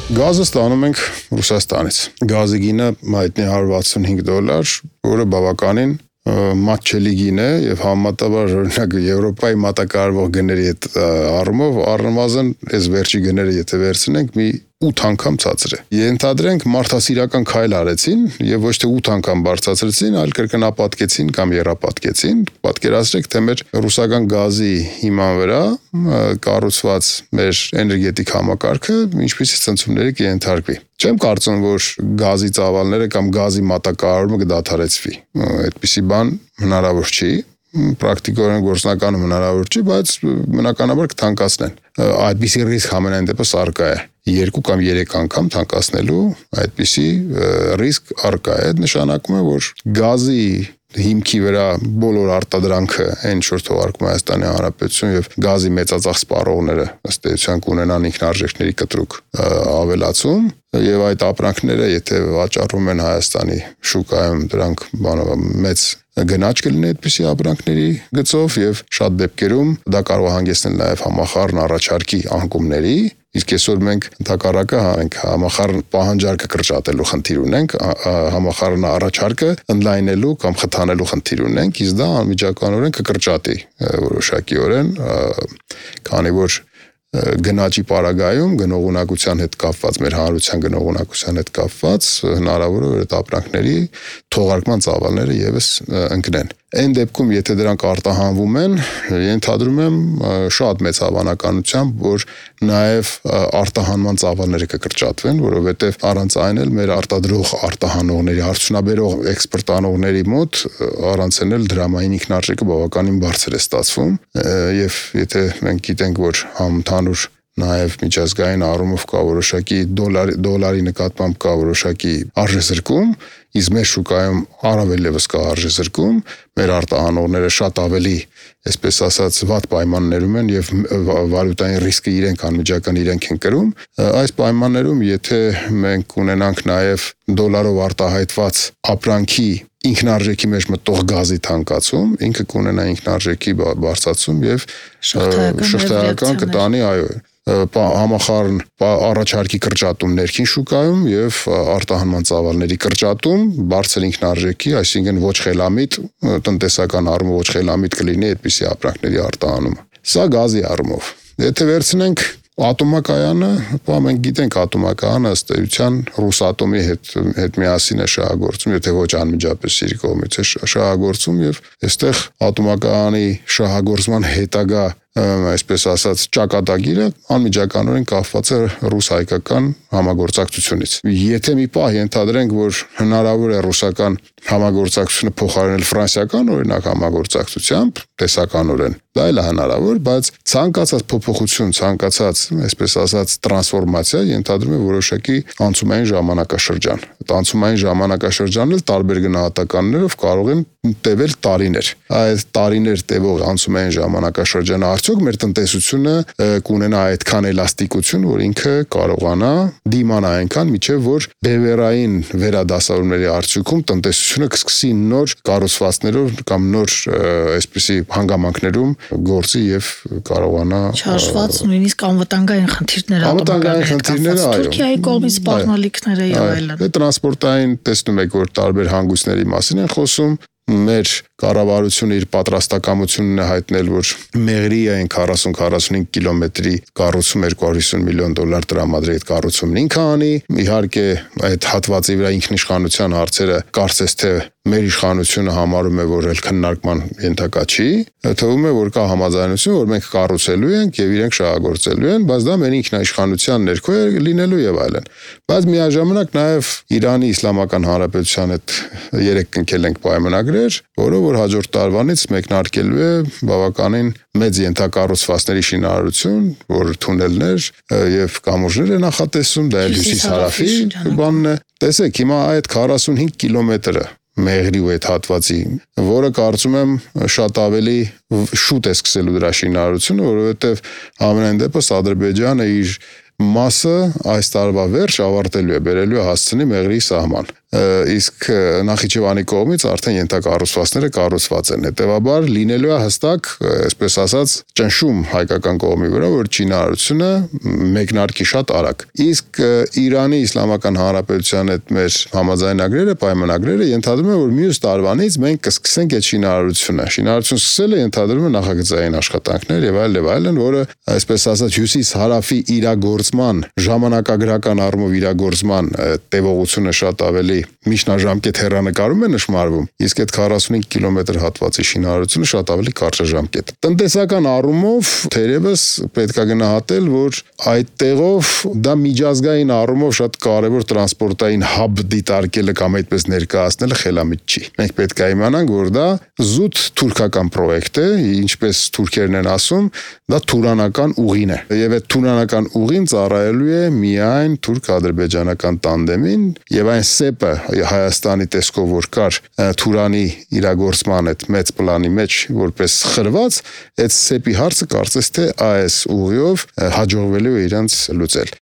Գազը ստանում ենք Ռուսաստանից։ Գազի գինը հայտնի $165, որը բավականին մատչելի գին է եւ համեմատաբար օրինակ Եվրոպայի մատակարարվող գների հետ առումով առնվազն այս վերջի գները եթե վերցնենք մի 8 անգամ ցածր է։ Ենթադրենք մարդասիրական քայլ արեցին եւ ոչ թե 8 անգամ բարձրացրեցին, այլ կրկնապատկեցին կամ եռապատկեցին։ Պատկերացրեք, թե մեր ռուսական գազի հիման վրա կառուցված մեր էներգետիկ համակարգը ինչպիսի ցնցումների կենթարկվի։ Չեմ կարծում, որ գազի ծավալները կամ գազի մատակարարումը կդադարեցվի։ Այդպիսի բան հնարավոր չի։ Պրակտիկորեն գործնականում հնարավոր չի, բայց բնականաբար կթանկացնեն։ Այդպիսի ռիսկ համենայն դեպս առկա է։ 2 կամ 3 անգամ թանկացնելու այդպիսի ռիսկ առկա է։ Այդ նշանակում է, որ գազի հիմքի վրա բոլոր արտադրանքը այն ինչ որ թողարկում Հայաստանի Հանրապետություն եւ գազի մեծածախ սպառողները ըստ էության կունենան ինքնարժեքների կտրուկ ավելացում եւ այդ ապրանքները եթե վաճառվում են Հայաստանի շուկայում դրանք մեծ գնաճ կլինի այդպիսի ապրանքների գծով եւ շատ դեպքերում դա կարող է հանգեցնել նաեւ համախառն առաջարկի անկումների իսկ այսօր մենք ընդհակառակը ենք համախառն պահանջարկը կրճատելու խնդիր ունենք համախառն առաջարկը ընդլայնելու կամ խթանելու խնդիր ունենք իսկ դա անմիջականորեն կկրճատի որոշակիորեն քանի որ գնաճի պարագայում գնողունակության հետ կապված մեր հանրության գնողունակության հետ կապված հնարավոր է որ այդ ապրանքների թողարկման ծավալները եւս ընկնեն։ Այն դեպքում եթե դրանք արտահանվում են, ենթադրում եմ շատ մեծ հավանականությամբ, որ նաև արտահանման ծավալները կկրճատվեն, որովհետև առանց այն էլ մեր արտադրող արտահանողների, արդյունաբերող էքսպորտանողների մոտ առանց այն էլ դրամային ինքնարժեքը բավականին բարձր է ստացվում, եւ եթե մենք գիտենք, որ համընդհանուր նաև միջազգային առումով կա որոշակի դոլարի նկատմամբ կա որոշակի արժեզրկում, իսկ մեր շուկայում առավել եւս կա արժեզրկում, մեր արտահանողները շատ ավելի, այսպես ասած, վատ պայմաններում են եւ վալյուտային ռիսկը իրենք անմիջական իրենք են կրում, այս պայմաններում եթե մենք ունենանք նաև դոլարով արտահայտված ապրանքի ինքնարժեքի մեջ մտող գազի թանկացում, ինքը կունենա ինքնարժեքի բարձրացում եւ շղթայական կտանի, այո, համախառն առաջարկի կրճատում ներքին շուկայում եւ արտահանման ծավալների կրճատում, բարձր ինքնարժեքի, այսինքն ոչ խելամիտ տնտեսական առումով ոչ խելամիտ կլինի այդպիսի ապրանքների արտահանումը։ Սա գազի առումով։ Եթե վերցնենք ատոմակայանը, մենք գիտենք ատոմակայանը ըստ էության Ռուսատոմի հետ միասին է շահագործում, եթե ոչ անմիջապես իր կողմից է շահագործում եւ այստեղ ատոմակայանի շահագործման հետագա այսպես ասած ճակատագիրը անմիջականորեն կապված է ռուս-հայկական համագործակցությունից։ Եթե մի պահ ենթադրենք, որ հնարավոր է ռուսական համագործակցությունը փոխարինել ֆրանսիական օրինակ համագործակցությամբ, տեսականորեն, դա էլ է հնարավոր, բայց ցանկացած փոփոխություն, ցանկացած, այսպես ասած, տրանսֆորմացիա ենթադրում է որոշակի անցումային ժամանակաշրջան։ Այդ անցումային ժամանակաշրջանն էլ տարբեր գնահատականներով կարող են տևել տարիներ։ Այդ տարիներ տևող անցումային ժամանակաշրջանը արդյոք մեր տնտեսությունը կունենա այդքան էլաստիկություն, որ ինքը կարողանա դիմանա այնքան, միջև որ բևեռային վերադասավորումների արդյունքում տնտեսությունը կսկսի նոր կառուցվածքներով կամ նոր այսպիսի հանգամանքներում գործի եւ կարողանա չհաշված նույնիսկ անվտանգային խնդիրներ Թուրքիայի կողմից սպառնալիքները եւ այլն։ Տրանսպորտային տեսնում եք, որ տարբեր հանգույցների մասին են խոսում։ Մեր կառավարությունը իր պատրաստակամությունն է հայտնել, որ Մեղրիային 40-45 կիլոմետրի կառուցում $250 միլիոն տրամադրի այդ կառուցումն ինքը անի։ Իհարկե այդ հատվածի վրա ինքնիշխանության հարցերը կարծես թե մեր իշխանությունը համարում է, որ էլ քննարկման ենթակա չի, թվում է, որ կա համաձայնություն, որ մենք կառուցելու ենք եւ իրենք շահագործելու են, բայց դա մեր ինքնիշխանության ներքո է լինելու եւ այլն։ Բայց միաժամանակ նաեւ Իրանի Իսլամական Հանրապետության հետ երեք կնքել ենք պայմանագրեր, որը որ հաջորդ տարվանից մեկնարկելու է բավականին մեծ ենթակառուցվածքների շինարարություն, որ թունելներ եւ կամուրջներ է նախատեսում, դա էլ հյուսիս-հարավի բանն է։ Տեսեք, հիմա այդ 45 կիլոմետրը Մեղրի ու այդ հատվածի, որը կարծում եմ շատ ավելի շուտ է սկսելու դրա շինարարությունը, որովհետև ամենայն դեպս Ադրբեջանը իր մասը այս տարվա վերջ ավարտելու է, բերելու է հասցնի Մեղրի սահման։ իսկ Նախիջևանի կողմից արդեն ենթակառուցվածքները կառուցված են։ Հետևաբար լինելու է հստակ, այսպես ասած, ճնշում հայկական կողմի վրա, որ շինարարությունը մեկնարկի շատ արագ։ Իսկ Իրանի Իսլամական Հանրապետության հետ մեր համաձայնագրերը, պայմանագրերը ենթադրում են, որ մյուս տարվանից մենք կսկսենք այդ շինարարությունը։ Շինարարություն սկսելը ենթադրում է նախագծային աշխատանքներ եւ այլն, որը այսպես ասած հյուսիս-հարավի իրագործման, ժամանակագրական առումով իրագործման տևողությունը շատ ավելի միջնաժամկետ հեռանկարում է նշмарվում, իսկ այդ 45 կիլոմետր հատվածի շինարարությունը շատ ավելի կարճաժամկետ։ Տնտեսական առումով թերևս պետք է գնահատել, որ այդ տեղով դա միջազգային առումով շատ կարևոր տրանսպորտային հաբ դիտարկելը կամ այդպես ներկայացնելը խելամիտ չի։ Մենք պետք է իմանանք, որ դա զուտ թուրքական պրոյեկտ է, ինչպես թուրքերն են ասում, դա թուրանական ուղին է։ Եվ այդ թուրանական ուղին ծառայելու է միայն թուրք-ադրբեջանական տանդեմին, եւ այն սեպը Հայաստանի տեսքով որ կար Թուրանի իրագործման այդ մեծ պլանի մեջ որպես խրված, այդ սեպի հարցը կարծես թե այս ուղիով հաջողվելու է իրենց լուծել։